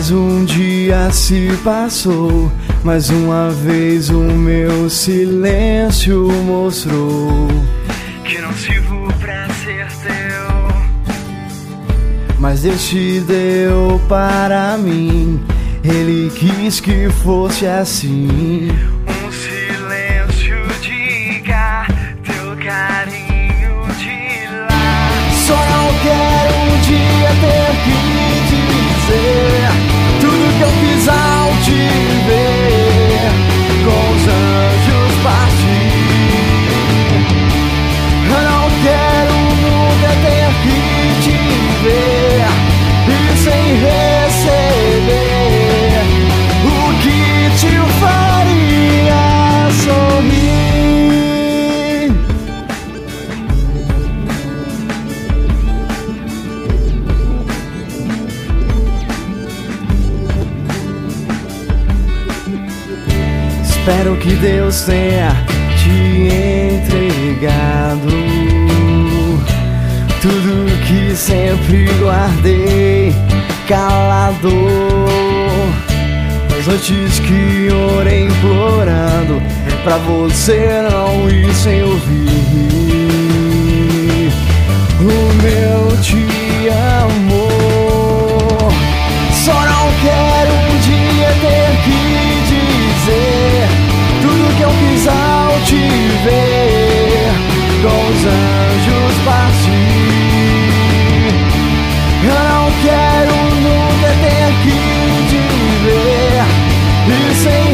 Mais um dia se passou, mais uma vez o meu silêncio mostrou que não sirvo pra ser teu, mas Deus te deu para mim, Ele quis que fosse assim. Um silêncio diga teu carinho de lá. Só não quero um dia ter que dizer tudo que eu fiz ao te ver com os anjos partir. Eu não quero nunca ter que te ver e sem receber o que te faria sorrir. Espero que Deus tenha te entregado tudo que sempre guardei calado, as noites que orei implorando pra você não ir sem ouvir o meu te amo. Só não quero um dia ter que dizer tudo que eu fiz ao te ver com os anjos partir. Eu não quero nunca ter que te ver e sem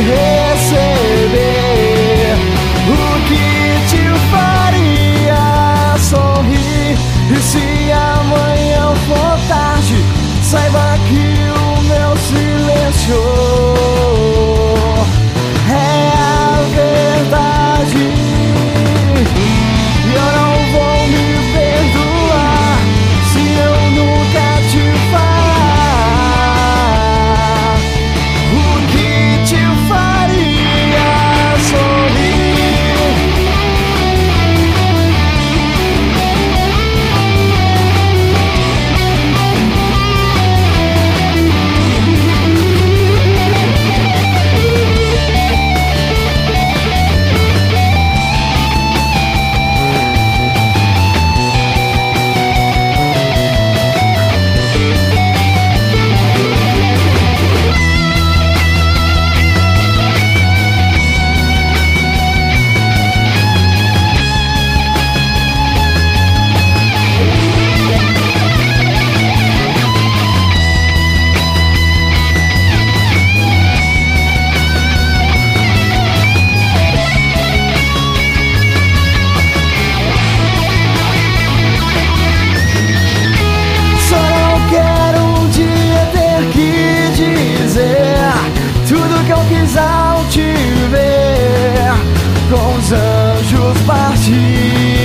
receber o que te faria sorrir. E se amanhã for tarde, saiba que o meu silêncio é a verdade. E eu não vou me perdoar se eu nunca te falar o que te faria sorrir. Tudo que eu quis ao te ver com os anjos partir.